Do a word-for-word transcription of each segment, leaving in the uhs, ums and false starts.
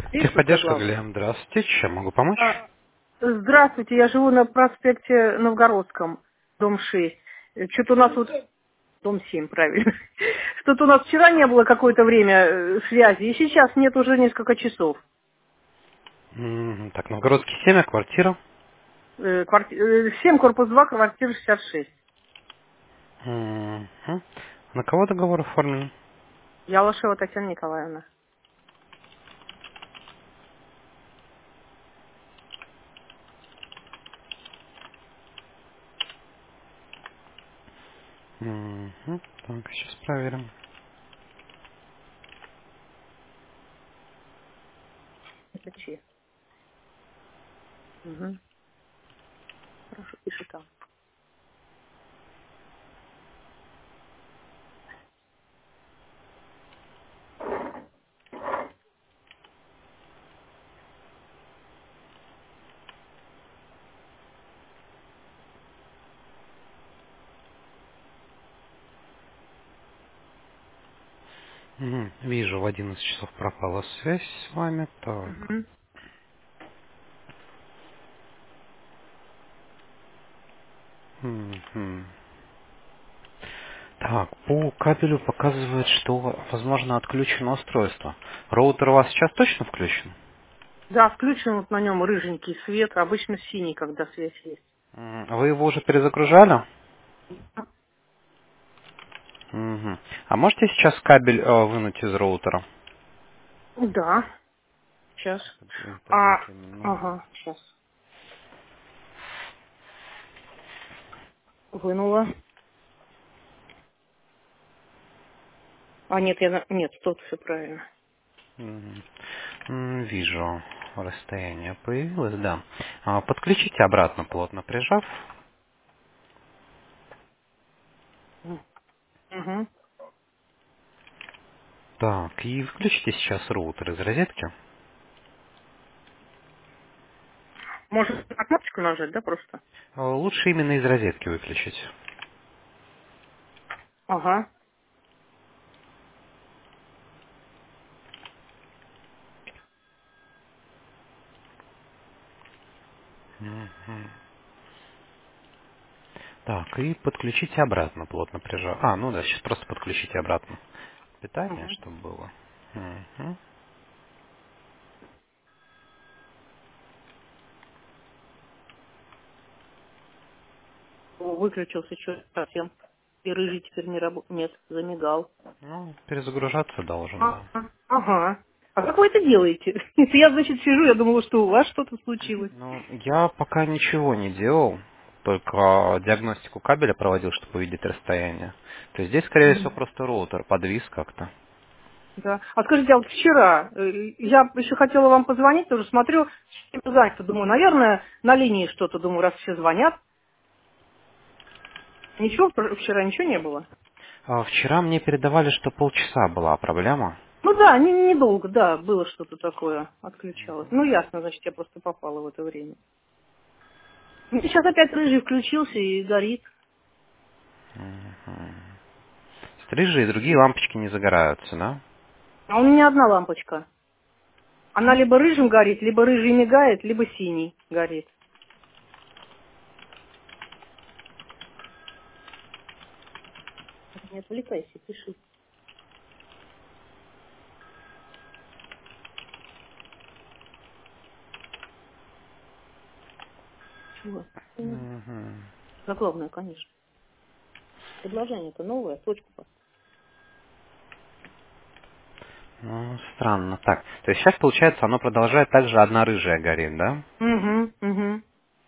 Приветствую, Техподдержка, главное. Глеб, здравствуйте. Чем могу помочь? А, Здравствуйте, я живу на проспекте Новгородском, дом шесть. Что-то у нас вот... Дом семь, правильно. Что-то у нас вчера не было какое-то время э, связи, и сейчас нет уже несколько часов. М, Так, Новгородский семь, а квартира? Э, кварти- э, семь, корпус два, квартира шестьдесят шесть. Мгм. На кого договор оформлен? Я Лошева Татьяна Николаевна. Мгм. Так, сейчас проверим. Это Че. Угу. Хорошо, пиши там. Мгм. Вижу, в одиннадцать часов пропала связь с вами. Так. Угу. Мгм. Так, по кабелю показывает, что, возможно, отключено устройство. Роутер у вас сейчас точно включен? Да, включен вот на нем рыженький свет, обычно синий, когда свет есть. М, Вы его уже перезагружали? Мгм. А можете сейчас кабель э, вынуть из роутера? Да, сейчас. Две А, две минуты. ага, сейчас. Вынула. А, нет, я... на- Нет, тут все правильно. Мгм. М, Вижу, расстояние появилось, да. А, Подключите обратно, плотно прижав. Угу. Так, и включите сейчас роутер из розетки. Может, на кнопочку нажать, да, просто? А, Лучше именно из розетки выключить. Ага. Мгм. Так, и подключите обратно, плотно прижав. А, ну да, сейчас просто подключите обратно питание, Угу. чтобы было. Мгм. Выключился что совсем. И рыжий теперь не работает. Нет, замигал. Ну, перезагружаться должен, да. Ага. Ага. А как вы это делаете? Я, значит, сижу, я думала, что у вас что-то случилось. Ну, я пока ничего не делал, только диагностику кабеля проводил, чтобы увидеть расстояние. То есть здесь, скорее всего, Мгм. просто роутер подвис как-то. Да. А скажите, а вот вчера, э, я еще хотела вам позвонить, тоже смотрю, чем занято. Думаю, наверное, на линии что-то, думаю, раз все звонят. Ничего, вчера вчера ничего не было. А вчера мне передавали, что полчаса была проблема. Ну да, не- недолго, да, было что-то такое, отключалось. Ну ясно, значит, я просто попала в это время. Ну, сейчас опять рыжий включился и горит. Мгм. Стрижи и другие лампочки не загораются, да? А у меня одна лампочка. Она либо рыжим горит, либо рыжий мигает, либо синий горит. Не отвлекайся, пиши. Чего? М, Мгм. Заглавное, конечно. Предложение-то новое, точку поставь. Ну, странно. Так, то есть сейчас, получается, оно продолжает также одна рыжая горит, да? Угу, угу.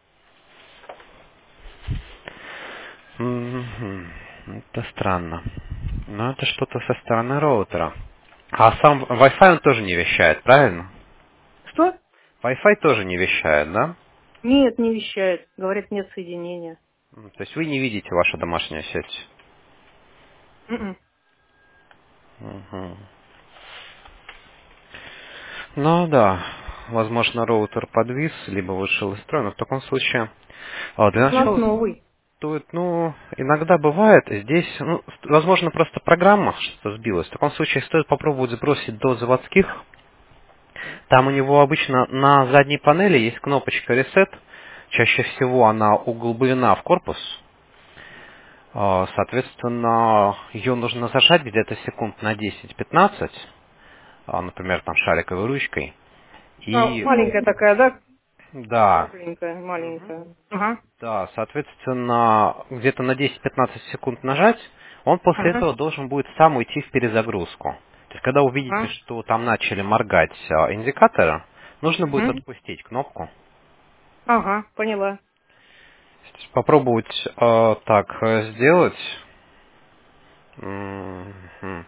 Мгм. Это странно. Но это что-то со стороны роутера. А сам Wi-Fi он тоже не вещает, правильно? Что? Wi-Fi тоже не вещает, да? Нет, не вещает. Говорят, нет соединения. М, То есть вы не видите вашу домашнюю сеть. Мгм. Мгм. Ну да, возможно, роутер подвис, либо вышел из строя, но в таком случае а, для У нас начала новый. стоит, ну, иногда бывает, здесь, ну, ст- возможно, просто программа что-то сбилась. В таком случае стоит попробовать сбросить до заводских. Там у него обычно на задней панели есть кнопочка Reset. Чаще всего она углублена в корпус. А, Соответственно, ее нужно зажать где-то секунд на десять-пятнадцать, а, например, там шариковой ручкой. А, И маленькая такая, да? да, Кругленькая, мгм, маленькая. Ага. да, соответственно, где-то на десять-пятнадцать секунд нажать, он после Ага. этого должен будет сам уйти в перезагрузку. То есть, когда увидите, Ага. что там начали моргать а, индикаторы, нужно будет Мгм. отпустить кнопку. Ага, поняла. То есть попробовать э, так э, сделать. Мгм.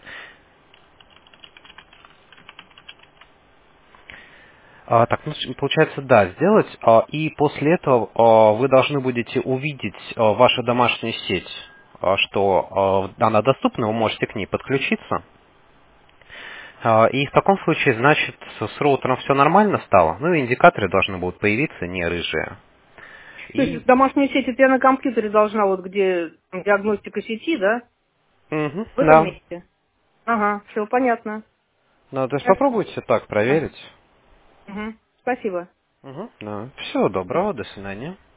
А, так, ну, с- получается, да, сделать. а, И после этого а, вы должны будете увидеть а, вашу домашнюю сеть, а, что а, она доступна, вы можете к ней подключиться. А, И в таком случае, значит, с с роутером все нормально стало. Ну и индикаторы должны будут появиться, не рыжие. То И есть домашнюю сеть это я на компьютере должна, вот где там диагностика сети, да? мгм, В этом да. месте. Ага, все понятно. Ну, то есть Хорошо. попробуйте так Ага. проверить. Мгм. Спасибо. Угу. Да. Всего доброго, до свидания.